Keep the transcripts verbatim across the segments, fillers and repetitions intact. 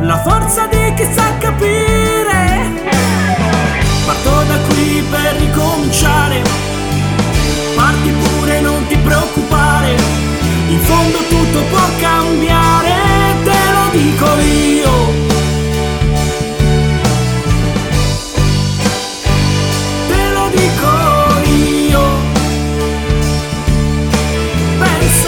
la forza di chi sa capire. Parto da qui per ricominciare, parti pure, non ti preoccupare, in fondo tutto può cambiare, te lo dico io. Te lo dico io. Pensa.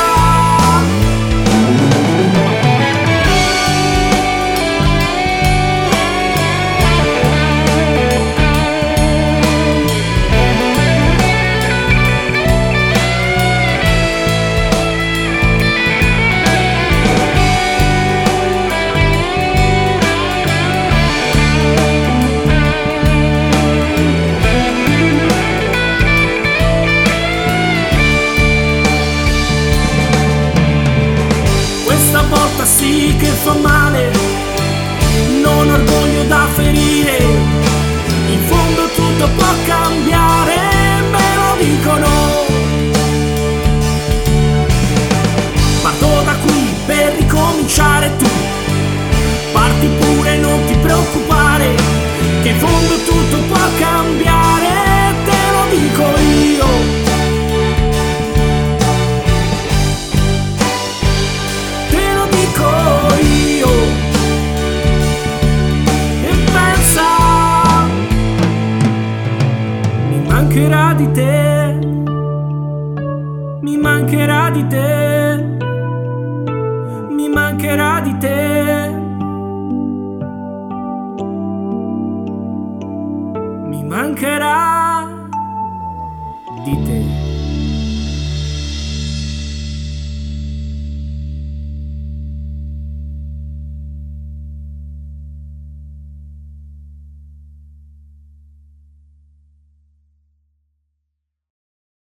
Volta sì che fa male, non orgoglio da ferire, in fondo tutto può cambiare, me lo dicono. Parto da qui per ricominciare, tu parti pure, non ti preoccupare, che in fondo tutto può cambiare, te lo dico io. Io. E pensa, mi mancherà di te, mi mancherà di te, mi mancherà di te, mi mancherà di te.